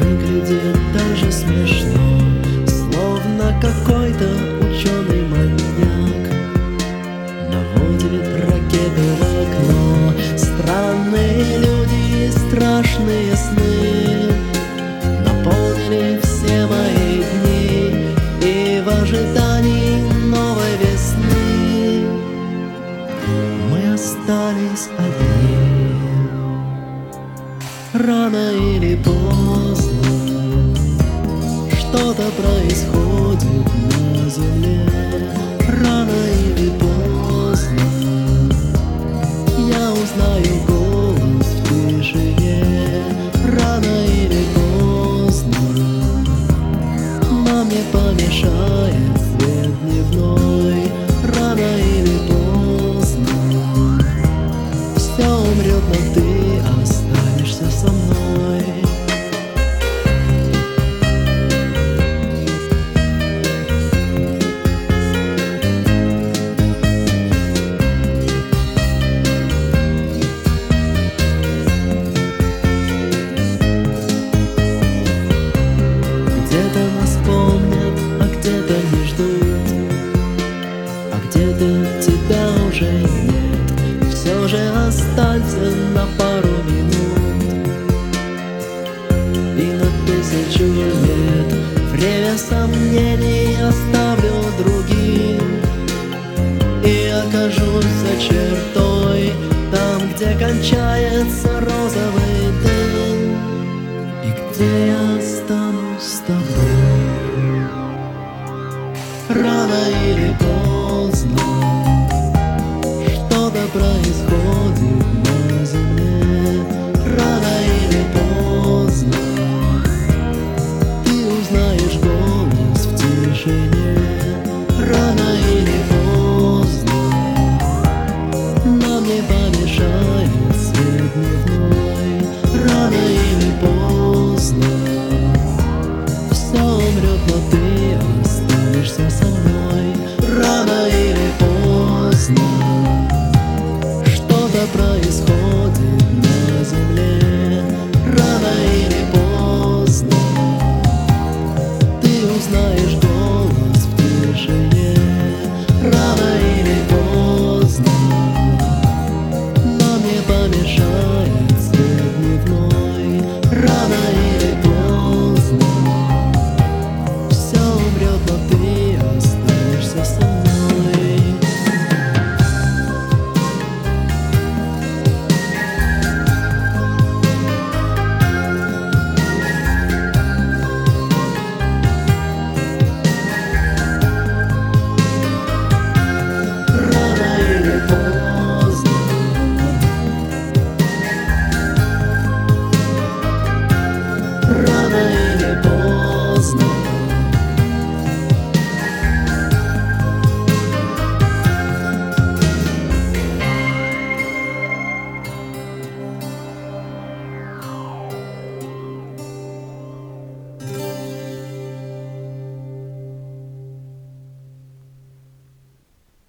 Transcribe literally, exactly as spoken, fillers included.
выглядит даже смешно, словно какой-то ученый маньяк наводит ракету в окно. Странные люди, страшные сны наполнили все мои дни, и в ожидании новой весны мы остались одни. Рано или поздно что-то происходит на земле. Рано или поздно я узнаю голос в тишине. Рано или поздно нам не помешает свет дневной. Рано или поздно все умрет, но ты останешься со мной. Где-то нас помнят, а где-то не ждут, а где-то тебя уже нет. Все же останься на пару минут и на тысячу лет. Время сомнений оставлю другим и окажусь за чертой, там, где кончается розовый дым, и где я останусь с тобой. Рано или поздно что-то происходит на земле. Рано или поздно ты узнаешь голос в тишине. Рано или поздно нам не помешает свет дневной. Рано или поздно все умрет, но ты